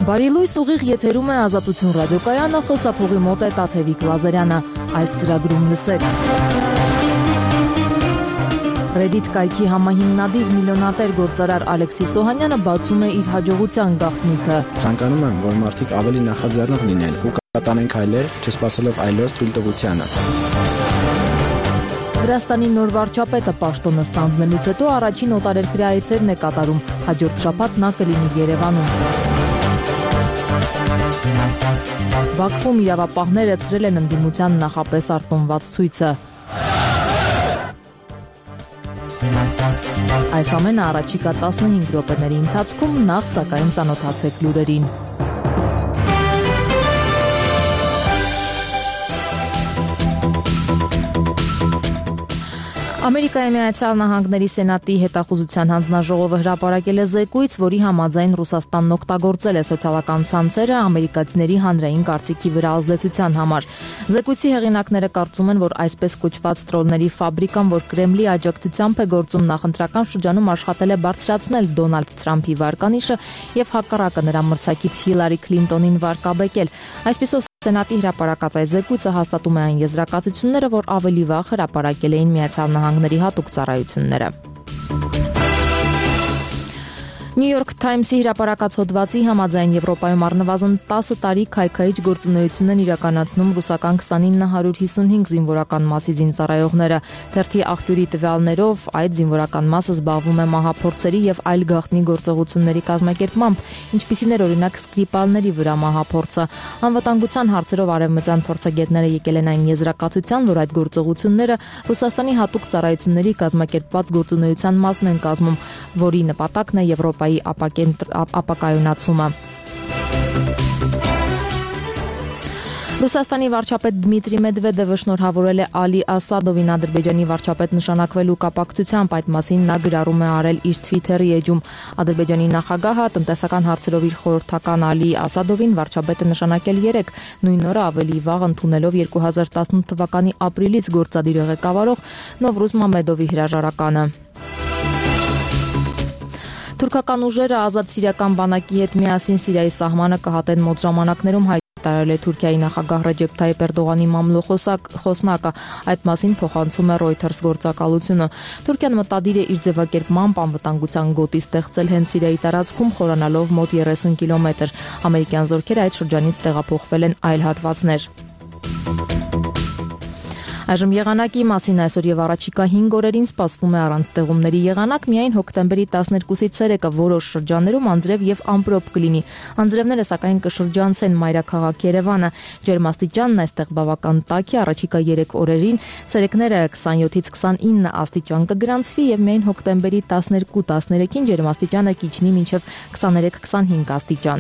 Բարի լույս, ուղիղ եթերում է Ազատություն ռադիոկայանը, խոսափողի մոտ է Տաթևիկ Լազարյանը, այս ծրագրում լսեք։ Reddit կայքի համահիմնադիր միլիոնատեր գործարար Ալեքսիս Օհանյանը բացում է իր հաջողության գաղտնիքը։ Ցանկանում եմ, որ մարդիկ ավելի նախաձեռնող լինեն ու կատարեն քայլեր, չսպասելով այլոց թույլտվությանը։ Վրաստանի նոր վարչապետը պաշտոնը ստանձնելուց հետո առաջին օտարերկրյա այցերն է կատարում, հաջորդ շաբաթ նա կլինի Երևանում։ Բաքվում իրավապահները ցրել են ընդդիմության նախապես արտոնված ցույցը։ Այս ամենը առաջիկա 15 րոպեների ընթացքում, նախ սակայն ծանոթացեք լուրերին։ Ամերիկայի Միացյալ Նահանգների Սենատի հետախուզության հանձնաժողովը հրապարակել է զեկույց, որի համաձայն Ռուսաստանն օգտագործել է սոցիալական ցանցերը ամերիկացիների հանրային կարծիքի վրա ազդեցության համար։ Զեկույցի հեղինակները կարծում են, որ այսպես կոչված տրոլների ֆաբրիկան, որ Կրեմլի աջակցությամբ է գործում, նախընտրական շրջանում աշխատել է բարձրացնել Դոնալդ Թրամփի վարկանիշը եւ հակառակը նրա մրցակից Հիլարի Քլինտոնին վարկաբեկել։ Այսպիսով Սենատի հրապարակած այս զեկույցը հաստատում է այն եզրակացությունները, որ ավելի վաղ հրապարակել էին Միացյալ Նահանգների հատուկ ծառայությունները։ New York Times-ի հրապարակած հոդվածի համաձայն Եվրոպայում առնվազն 10 տարի քայքայիչ գործունեություն են իրականացնում ռուսական 2955 զինվորական մասի զինծառայողները։ Թերթի աղբյուրի տվյալներով այդ զինվորական մասը զբաղվում է մահափորձերի եւ այլ գաղտնի գործողությունների կազմակերպմամբ, ինչպիսին էր օրինակ Սկրիպալների վրա մահափորձը։ Անվտանգության հարցերով արևմտյան փորձագետները եկել են այն եզրակացության, որ այդ գործողությունները Ռուսաստանի հատուկ ծառայությունների կազմակերպված գործունեության մասն են կազմում, որի նպատակն է Եվրոպայի ապակայունացումը։ Ռուսաստանի վարչապետ Դմիտրի Մեդվեդևը շնորհավորել է Ալի Ասադովին Ադրբեջանի վարչապետ նշանակվելու կապակցությամբ, այդ մասին նա գրառում է արել իր Twitter-ի էջում։ Ադրբեջանի նախագահը տնտեսական հարցերով իր խորհրդական Ալի Ասադովին վարչապետը նշանակել 3, նույն օրը ավելի վաղ ընդունելով 2018 թվականի ապրիլից գործադիր ղեկավարող Նովրուզ Մամեդովի հրաժարականը։ Թուրքական ուժերը ազատ սիրիական բանակի հետ միասին Սիրիայի սահմանը կհատեն մոտ ժամանակներում հայտարարել է Թուրքիայի նախագահ Ռեջեփ Թայիփ Էրդողանի մամլո-խոսնակը, այդ մասին փոխանցում է Reuters գործակալությունը։ Թուրքիան մտադիր է իր ձևակերպմամբ անվտանգության գոտի ստեղծել հենց Սիրիայի տարածքում, խորանալով մոտ 30 կիլոմետր։ Ամերիկյան զորքերը այդ շրջանից տեղափոխվել են այլ հատվածներ։ Այժմ եղանակի մասին այսօր եւ առաջիկա 5 օրերին սպասվում է առանց տեղումների եղանակ, միայն հոկտեմբերի 12-ից ցերեկը որոշ շրջաններում անձրև եւ ամպրոպ կլինի։ Անձրևները սակայն կշրջանցեն մայրաքաղաք Երևանը։ Ջերմաստիճանն այստեղ բավական տաք է, առաջիկա 3 օրերին ցերեկները 27-ից 29 աստիճան կգրանցվի եւ միայն հոկտեմբերի 12-13-ին ջերմաստիճանը կիջնի մինչեւ 23-25 աստիճան։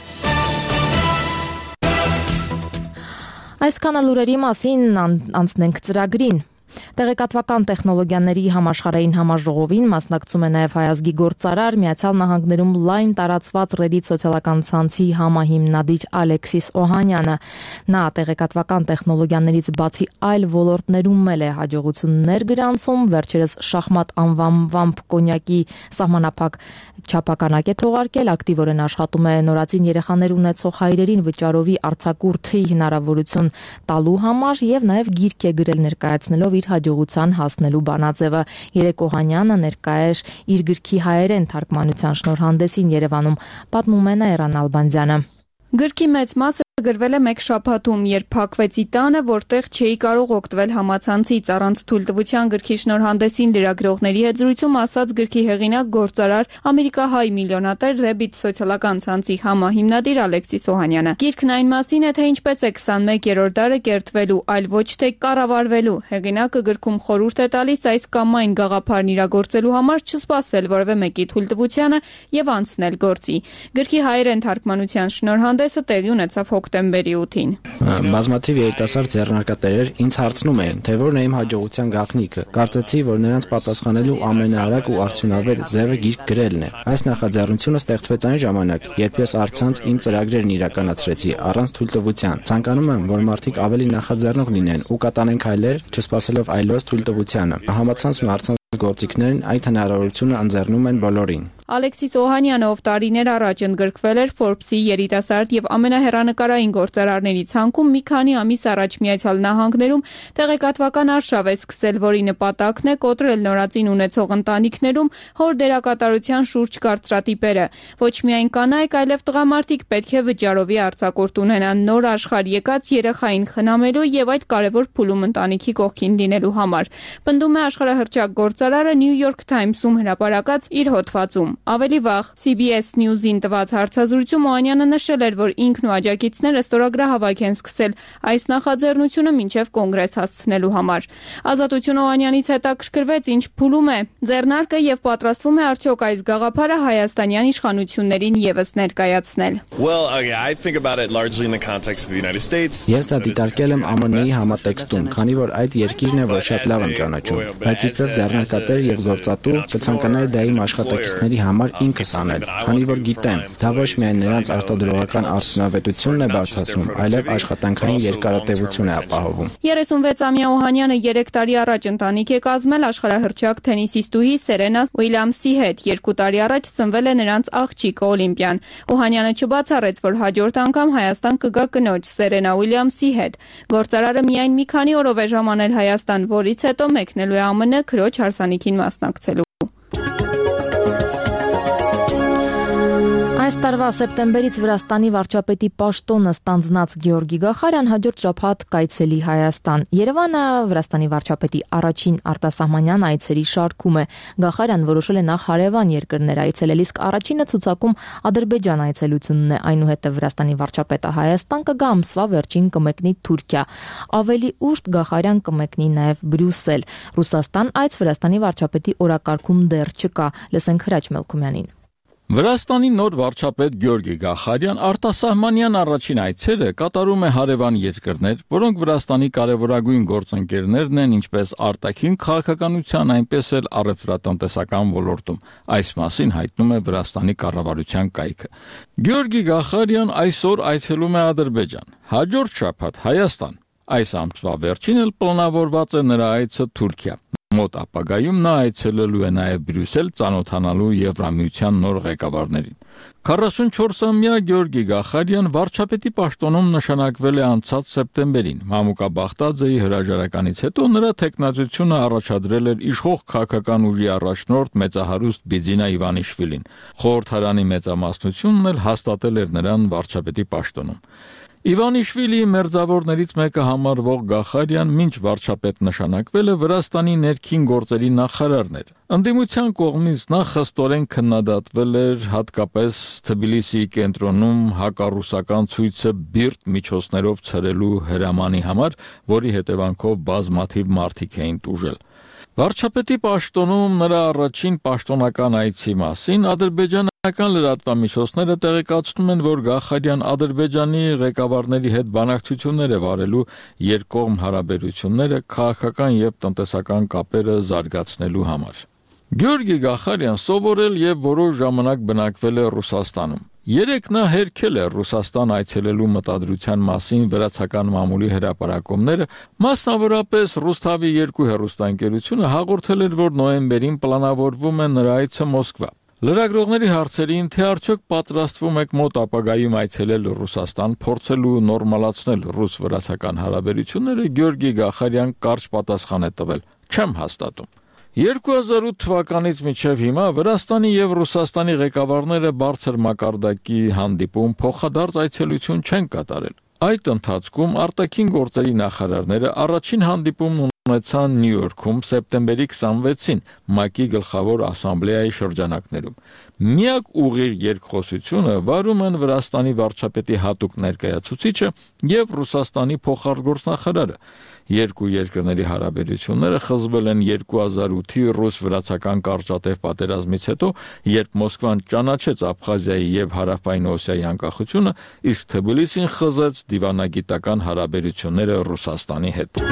Այսքանը լուրերի մասին անցնենք ծրագրին։ Տեղեկատվական տեխնոլոգիաների համաշխարհային համաժողովին մասնակցում է նաև հայազգի գործարար, Միացյալ Նահանգներում լայն տարածված Reddit սոցիալական ցանցի համահիմնադիր Ալեքսիս Օհանյանը։ Նա տեղեկատվական տեխնոլոգիաներից բացի այլ ոլորտներում էլ է հաջողություններ գրանցում, վերջերս շախմատ անվանվամբ կոնյակի սահմանափակ չափականակ է թողարկել, ակտիվորեն աշխատում է նորածին երեխաներ ունեցող հայրերին վճարովի արձակուրդի հնարավորություն տալու համար եւ նաեւ գիրք է գրել ներկայացնելով իր հաջողության հասնելու բանաձևը։ Երեկ Օհանյանը ներկա էր իր գրքի հայերեն թարգմանության շնորհանդեսին Երևանում, պատմում է Նաիրա Նալբանդյանը։ Գրքի մեծ մասը գրվել է մեկ շաբաթում, երբ փակվեցի տանը, որտեղ չէի կարող օգտվել համացանցից, առանց թույլտվության գրքի շնորհանդեսին լրագրողների հետ զրույցում ասաց գրքի հեղինակ գործարար ամերիկահայ միլիոնատեր Reddit սոցիալական ցանցի համահիմնադիր Ալեքսիս Օհանյանը։ Գիրքն այն մասին է, թե ինչպես է 21-րդ դարը կերտվելու, այլ ոչ թե կառավարվելու։ Հեղինակը գրքում խորհուրդ է տալիս այս կամ այն գաղափարն իրագործելու համար չսպասել որևէ մեկի թույլտվությանը եւ անցնել գործի։ Գրքի հայերեն թարգմանության շնորհանդեսը տեղի ունեցավ հոկտեմբերի 8-ին։ Բազմաթիվ երիտասարդ ձեռնարկատերեր ինձ հարցնում էին, թե որն է իմ հաջողության գաղտնիքը։ Կարծեցի, որ նրանց պատասխանելու ամենաարագ ու արդյունավետ ձևը գիրք գրելն է։ Այս նախաձեռնությունը ստեղծվեց այն ժամանակ, երբ ես առցանց իմ ծրագրերն իրականացրեցի առանց թույլտվության։ Ցանկանում եմ, որ մարդիկ ավելի նախաձեռնող լինեն ու կատարեն քայլեր, չսպասելով այլոց թույլտվությանը։ Համացանցն ու առցանց գործիքներն այդ հնարավորությունը ընձեռնում են բոլորին։ Ալեքսիս Օհանյանը, ով տարիներ առաջ ընդգրկվել էր Forbes-ի երիտասարդ եւ ամենահեռանկարային գործարարների ցանկում, մի քանի ամիս առաջ Միացյալ Նահանգներում տեղեկատվական արշավ է սկսել, որի նպատակն է կոտրել նորածին ունեցող ընտանիքներում հոր դերակատարության շուրջ կարծրատիպերը։ Ոչ միայն կանայք, այլև տղամարդիկ պետք է վճարովի արձակուրդ ունենան նոր աշխարհ եկած երեխային խնամելու եւ այդ կարեւոր փուլում ընտանիքի կողքին լինելու համար։ Պնդում է աշխարհահռչակ գործարարը New York Times-ում հրապարակած իր հոդվածում։ Ավելի վաղ CBS News-ին տված հարցազրույցում Օհանյանը նշել էր, որ ինքն ու աջակիցները ստորագրահավաք են սկսել այս նախաձեռնությունը մինչև կոնգրես հասցնելու համար։ Ազատություն Օհանյանից հետաքրքրվեց, ինչ փուլում է ձեռնարկը եւ պատրաստվում է արդյոք այս գաղափարը հայաստանյան իշխանություններին եւս ներկայացնել։ Ես դա դիտարկել եմ ԱՄՆ-ի համատեքստում, քանի որ այդ երկիրն է, որ շատ լավ եմ ճանաչում, բայց իբր ձեռնարկատեր եւ գործատու կցանկանայի դա իմ աշխատակիցների համար ինքս անել, քանի որ գիտեմ, դա ոչ միայն նրանց արտադրողական արդյունավետությունն է բարձրացնում, այլև աշխատանքային երկարատևություն է ապահովում։ 36-ամյա Օհանյանը 3 տարի առաջ ընտանիք է կազմել աշխարհահռչակ թենիսիստուհի Սերենա Ուիլյամսի հետ։ 2 տարի առաջ ծնվել է նրանց աղջիկը Օլիմպիան։ Օհանյանը չբացառեց, որ հաջորդ անգամ Հայաստան կգա կնոջ Սերենա Ուիլյամսի հետ։ Գործարարը միայն մի քանի օրով է ժամանել Հայաստան, որից հետո մեկնելու է ԱՄՆ քրոջ հարսանիքին մասնակցելու։ Այս տարվա սեպտեմբերից Վրաստանի վարչապետի պաշտոնը ստանձնած Գեորգի Գախարյան հաջորդ շաբաթ կայցելի Հայաստան։ Երևանը Վրաստանի վարչապետի առաջին արտասահմանյան այցերի շարքում է։ Գախարյան որոշել է նախ հարևան երկրներ այցելել, իսկ առաջինը ցուցակում Ադրբեջան այցելությունն է, այնուհետև Վրաստանի վարչապետը Հայաստան կգա, ամսվա վերջին կմեկնի Թուրքիա։ Ավելի ուշ Գախարյան կմեկնի նաև Բրյուսել։ Ռուսաստան այց Վրաստանի վարչապետի օրակարգում դեռ չկա։ Լսենք Հրաչ Մելքումյանին։ Վրաստանի նոր վարչապետ Գեորգի Գախարյան արտասահմանյան առաջին այցերը կատարում է հարևան երկրներ, որոնք Վրաստանի կարևորագույն գործընկերներն են ինչպես արտաքին քաղաքականության, այնպես էլ առևտրատնտեսական ոլորտում։ Այս մասին հայտնում է Վրաստանի կառավարության կայքը։ Գեորգի Գախարյան այսօր այցելում է Ադրբեջան, հաջորդ շաբաթ Հայաստան։ Այս ամսվա վերջին էլ պլանավորված է նրա այցը Թուրքիա։ Մոտ ապագայում նա այցելելու է նաև Բրյուսել ծանոթանալու Եվրամիության նոր ղեկավարներին։ 44-ամյա Գեորգի Գախարյան վարչապետի պաշտոնում նշանակվել է անցած սեպտեմբերին։ Մամուկա Բաղդաձեի հրաժարականից հետո նրա թեկնածությունը առաջադրել էր իշխող քաղաքական ուժի առաջնորդ մեծահարուստ Բիձինա Իվանիշվիլին։ Խորհրդարանի մեծամասնությունն էլ հաստատել էր նրան վարչապետի պաշտոնում։ Իվանիշվիլիի մերձավորներից մեկը համարվող Գախարյան մինչ վարչապետ նշանակվել է Վրաստանի ներքին գործերի նախարարն էր։ Ընդդիմության կողմից նա խստորեն քննադատվել էր հատկապես Թբիլիսիի կենտրոնում հակառուսական ցույցը բիրտ միջոցներով ցրելու հրամանի համար, որի հետևանքով բազմաթիվ մարդիկ էին տուժել։ Վարչապետի պաշտոնում նրա առաջին պաշտոնական այցի մասին ադրբեջանական լրատվամիջոցները տեղեկացնում են, որ Գախարյան Ադրբեջանի ղեկավարների հետ բանակցություններ է վարելու երկկողմ հարաբերությունները, քաղաքական եւ տնտեսական կապերը զարգացնելու համար։ Գեորգի Գախարյան սովորել եւ որոշ ժամանակ բնակվել է Ռուսաստանում։ Երեկ նա հերքել է Ռուսաստան այցելելու մտադրության մասին վրացական մամուլի հրապարակումները, մասնավորապես Ռուսթավի 2 հեռուստաընկերությունը հաղորդել էր, որ նոյեմբերին պլանավորվում է նրա այցը Մոսկվա։ Լրագրողների հարցերին, թե արդյոք պատրաստվում եք մոտ ապագայում այցելել Ռուսաստան, փորձելու նորմալացնել ռուս-վրացական հարաբերությունները, Գեորգի Գախարյան կարճ պատասխան է տվել. «Չեմ հաստատում»։ 2008 թվականից մինչև հիմա Վրաստանի եւ Ռուսաստանի ղեկավարները բարձր մակարդակի հանդիպում փոխադարձ այցելություն չեն կատարել։ Այդ ընթացքում արտաքին գործերի նախարարները առաջին հանդիպումն ունեցան Նյու Յորքում սեպտեմբերի 26-ին ՄԱԿ-ի գլխավոր ասամբլեայի շրջանակներում։ Միակ ուղիղ երկխոսությունը վարում են Վրաստանի վարչապետի հատուկ ներկայացուցիչը եւ Ռուսաստանի փոխարտգործնախարարը։ Երկու երկրների հարաբերությունները խզվել են 2008-ի ռուս-վրացական կարճատև պատերազմից հետո, երբ Մոսկվան ճանաչեց Աբխազիայի եւ Հարավային Օսիայի անկախությունը, իսկ Թբիլիսին խզեց դիվանագիտական հարաբերությունները Ռուսաստանի հետ։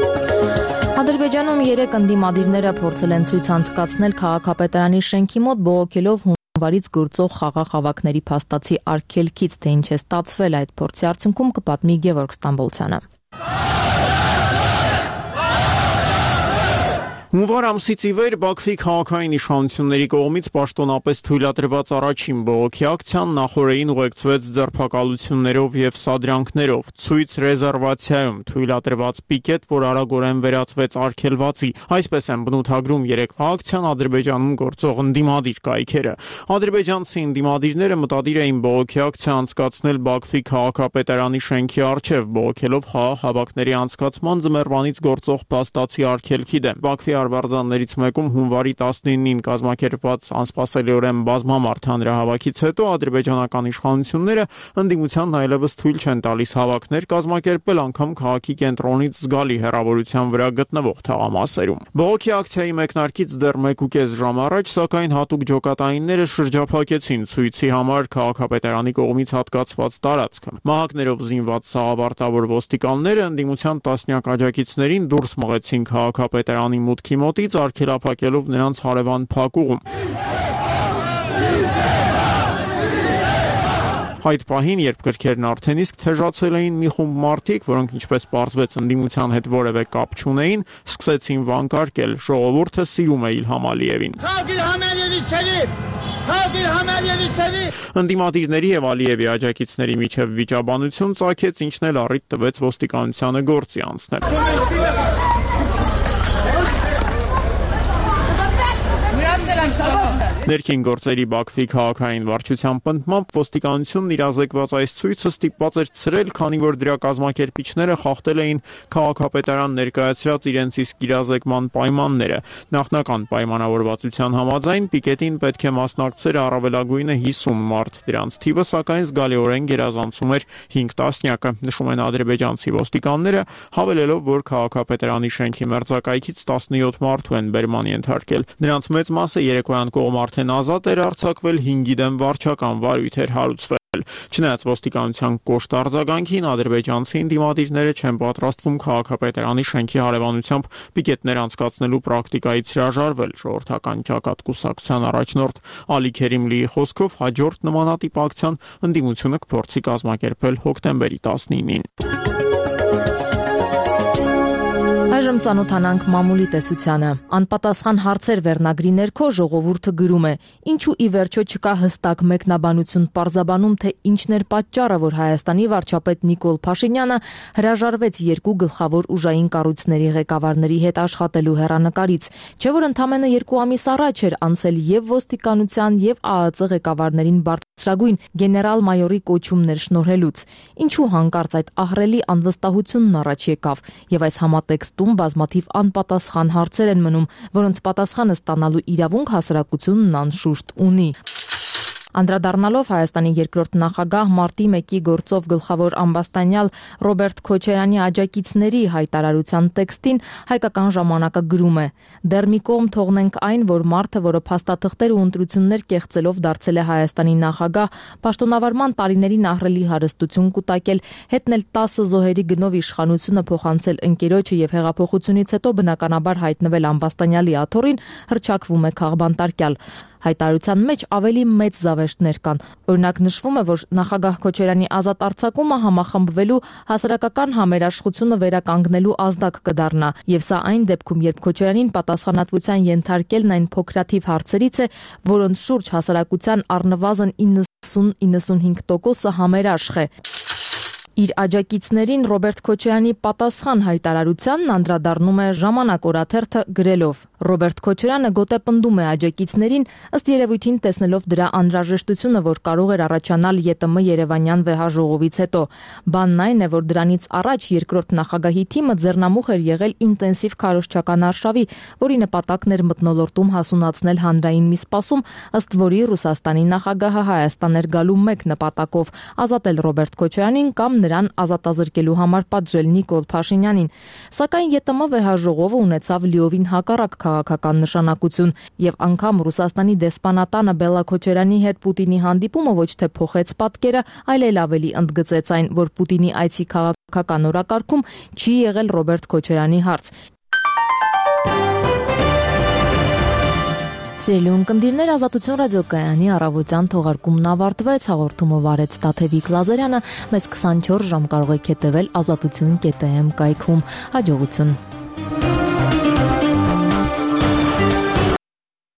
Ադրբեջանում 3 ընդդիմադիրները փորձել են ցույց անցկացնել քաղաքապետարանի շենքի մոտ բողոքելով հունվարից գործող խաղաղ հավաքների փաստացի արգելքից, թե ինչ է ստացվել այդ փորձի արդյունքում կպատմի Գևորգ Ստամբոլցյանը։ Հունվար ամսից ի վեր Բաքվի քաղաքային իշխանությունների կողմից պաշտոնապես թույլատրված առաջին բողոքի ակցիան նախօրեին ուղեկցվեց ձերբակալություններով եւ սադրանքներով։ Ցույց ռեզերվացիայում թույլատրված պիկետ, որ արագորեն վերածվեց արգելվածի։ Այսպես են բնութագրում երեկվա ակցիան Ադրբեջանում գործող ընդդիմադիր կայքերը։ Ադրբեջանցի ընդդիմադիրները մտադիր էին բողոքի ակցիա անցկացնել Բաքվի քաղաքապետարանի շենքի առջև, բողոքելով խաղաղ հավաքների անցկացման ձմեռվանից գործող փաստացի արգելքի դեմ։ Բաքվի արվարձաններից մեկում հունվարի 19-ին կազմակերպված անսպասելիորեն բազմամարդ հանրահավաքից հետո ադրբեջանական իշխանությունները ընդդիմության այլևս թույլ չեն տալիս հավաքներ կազմակերպել անգամ քաղաքի կենտրոնից զգալի հեռավորության վրա գտնվող թաղամասերում։ Բողոքի ակցիայի մեկնարկից դեռ 1.5 ժամ առաջ, սակայն հատուկ ջոկատայինները շրջափակեցին ցույցի համար քաղաքապետարանի կողմից հատկացված տարածքը։ Մահակներով զինված սաղավարտավոր ոստիկանները ընդդիմության տասնյակ աջակիցներին դուրս մղեցին քաղաքապետարանի մուտքի մոտից, արգելափակելով նրանց հարևան փակուղում։ Այդ պահին, երբ գրքերն արդեն իսկ թեժացել էին, մի խումբ մարդիկ, որոնք ինչպես պարզվեց ընդդիմության հետ որևէ կապ չունեին, սկսեցին վանկարկել. «Ժողովուրդը սիրում է Իլհամ Ալիևին»։ Ընդդիմադիրների եւ Ալիևի աջակիցների միջև վիճաբանություն ծագեց, ինչն էլ առիթ տվեց ոստիկանությանը գործի անցնել։ Ներքին գործերի Բաքվի քաղաքային վարչության պնդմամբ ոստիկանությունն իրազեկված այս ցույցը ստիպված էր ցրել, քանի որ դրա կազմակերպիչները խախտել էին քաղաքապետարան ներկայացրած իրենց իսկ իրազեկման պայմանները։ Նախնական պայմանավորվածության համաձայն պիկետին պետք է մասնակցեր առավելագույնը 50 մարդ, դրանց թիվը սակայն զգալիորեն գերազանցում էր 5 տասնյակը, նշում են ադրբեջանցի ոստիկանները, հավելելով, որ քաղաքապետարանի շենքի մերձակայքից 17 մարդու են բերման ենթարկել։ Նրանց մեծ մասը երեկոյան կողմ արդեն ազատ էր արձակվել, 5-ի դեմ վարչական վարույթ էր հարուցվել։ Չնայած ոստիկանության կոշտ արձագանքին, ադրբեջանցի ընդդիմադիրները չեն պատրաստվում քաղաքապետարանի շենքի հարևանությամբ պիկետներ անցկացնելու պրակտիկայից հրաժարվել։ Ժողովրդական ճակատ կուսակցության առաջնորդ Ալի Քերիմլիի խոսքով հաջորդ նմանատիպ ակցիան ընդդիմությունը կփորձի կազմակերպել հոկտեմբերի 19-ին։ Այժմ ծանոթանանք մամուլի տեսությանը։ Անպատասխան հարցեր վերնագրի ներքո ժողովուրդը գրում է. ինչու ի վերջո չկա հստակ մեկնաբանություն պարզաբանում, թե ինչն էր պատճառը, որ Հայաստանի վարչապետ Նիկոլ Փաշինյանը հրաժարվեց երկու գլխավոր ուժային կառույցների ղեկավարների հետ աշխատելու հեռանկարից, չէ՞ որ ընդամենը 2 ամիս առաջ էր անցել եւ ոստիկանության եւ ԱԱԾ ղեկավարներին բարձրագույն գեներալ-մայորի կոչումներ շնորհելուց։ Ինչու հանկարծ այդ ահռելի անվստահությունն առաջ եկավ եւ այս համատեքստում բազմաթիվ անպատասխան հարցեր են մնում, որոնց պատասխանը ստանալու իրավունք հասարակությունն անշուշտ ունի։ Անդրադառնալով Հայաստանի երկրորդ նախագահ մարտի 1-ի գործով գլխավոր ամբաստանյալ Ռոբերտ Քոչարյանի աջակիցների հայտարարության տեքստին, Հայկական ժամանակը գրում է. «Դեռ մի կողմ թողնենք այն, որ մարդը, որը փաստաթղթեր ու ընտրություններ կեղծելով դարձել է Հայաստանի նախագահ, պաշտոնավարման տարիներին ահռելի հարստություն կուտակել, հետնել 10 զոհերի գնով իշխանությունը փոխանցել ընկերոջը եւ հեղափոխությունից հետո բնականաբար հայտնվել ամբաստանյալի աթոռին, հռչակվում է քաղբանտարկյալ»։ Հայտարարության մեջ ավելի մեծ զավեշտներ կան։ Օրինակ նշվում է, որ նախագահ Քոչարյանի ազատ արձակումը համախմբվելու հասարակական համերաշխությունը վերականգնելու ազդակ կդառնա, եւ սա այն դեպքում, երբ Քոչարյանին պատասխանատվության ենթարկելն այն փոքրաթիվ հարցերից է, որոնց շուրջ հասարակության առնվազն 90-95% համերաշխ է։ Իր աջակիցներին Ռոբերտ Քոչարյանի պատասխան հայտարարությանն անդրադառնում է Ժամանակ օրաթերթը գրելով. Ռոբերտ Քոչարյանը գոտեպնդում է աջակիցներին, ըստ երևույթին տեսնելով դրա անհրաժեշտությունը, որ կարող էր առաջանալ ԵՏՄ Երևանյան վեհաժողովից հետո։ Բանն այն է, որ դրանից առաջ երկրորդ նախագահի թիմը ձեռնամուխ էր եղել ինտենսիվ քարոզչական արշավի, որի նպատակն էր մթնոլորտում հասունացնել հանրային մի սպասում, ըստ որի Ռուսաստանի նախագահը Հայաստան էր գալու մեկ նպատակով՝ ազատել Ռոբերտ Քոչարյանին կամ նրան ազատազրկելու համար պատժել Նիկոլ Փաշինյանին։ Սակայն ԵՏՄ վեհաժողովը ունեցավ լիովին հակառակ քաղաքական նշանակություն, եւ անգամ Ռուսաստանի դեսպանատանը Բելլա Քոչարյանի հետ Պուտինի հանդիպումը ոչ թե փոխեց պատկերը, այլ էլ ավելի ընդգծեց այն, որ Պուտինի այցի քաղաքական օրակարգում չի եղել Ռոբերտ Քոչարյանի հարց։ Սիրելի ունկնդիրներ, Ազատություն ռադիոկայանի առավոտյան թողարկումն ավարտվեց, հաղորդումը վարեց Տաթևիկ Լազարյանը, մեզ 24 ժամ կարող եք հետևել azatutun.am կայքում։ Հաջողություն։